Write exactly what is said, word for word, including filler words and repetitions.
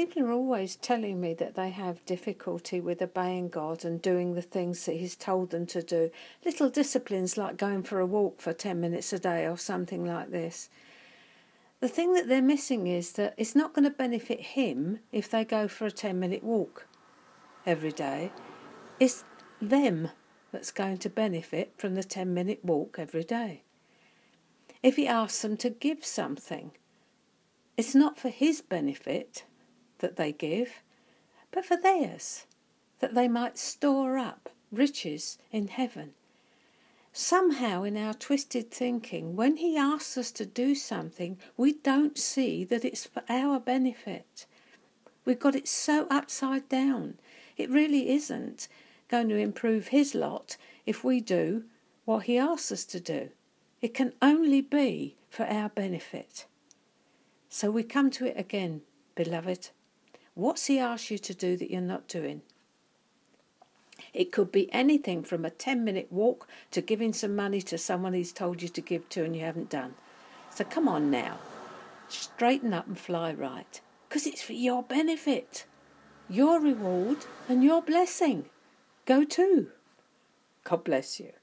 people are always telling me that they have difficulty with obeying God and doing the things that He's told them to do. Little disciplines like going for a walk for ten minutes a day or something like this. The thing that they're missing is that it's not going to benefit him if they go for a ten-minute walk every day. It's them that's going to benefit from the ten-minute walk every day. If he asks them to give something, it's not for his benefit that they give, but for theirs, that they might store up riches in heaven. Somehow in our twisted thinking, when he asks us to do something, we don't see that it's for our benefit. We've got it so upside down. It really isn't going to improve his lot if we do what he asks us to do. It can only be for our benefit. So we come to it again, beloved. What's he asked you to do that you're not doing? It could be anything from a ten-minute walk to giving some money to someone he's told you to give to and you haven't done. So come on now, straighten up and fly right, because it's for your benefit, your reward and your blessing. Go to. God bless you.